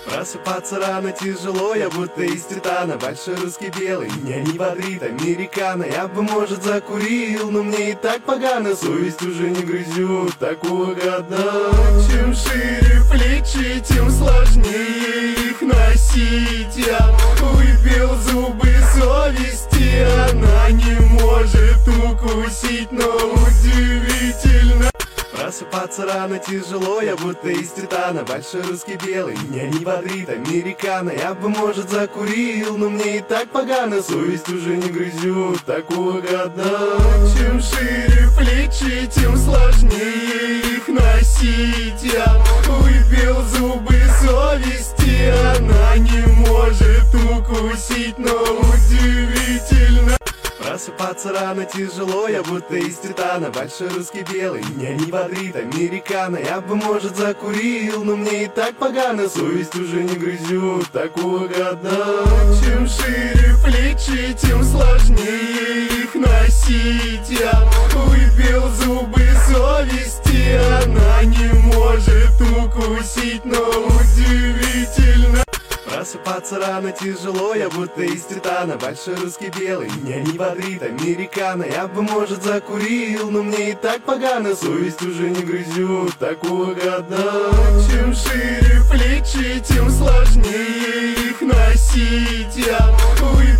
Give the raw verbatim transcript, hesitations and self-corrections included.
Просыпаться рано тяжело, я будто из титана. Большой русский белый, меня не бодрит американо. Я бы, может, закурил, но мне и так погано. Совесть уже не грызет такого года. Чем шире плечи, тем сложнее их носить. Я выбил зубы совести, она не может укусить, но удивительно. Просыпаться рано тяжело, я будто из титана. Большой русский белый, меня не бодрит американо. Я бы, может, закурил, но мне и так погано. Совесть уже не грызет такого года. Чем шире плечи, тем сложнее их носить. Я выбил зубы совести, она не может укусить, но удивительно. Просыпаться рано тяжело, я будто из титана. Большой русский белый, меня не бодрит американо. Я бы, может, закурил, но мне и так погано. Совесть уже не грызет такого года. Чем шире плечи, тем сложнее их носить. Я выбил зубы совести, она не может укусить, но удивительно. Просыпаться рано тяжело, я будто из титана. Большой русский белый, меня не бодрит американо. Я бы, может, закурил, но мне и так погано. Совесть уже не грызет такого года. Чем шире плечи, тем сложнее их носить. Я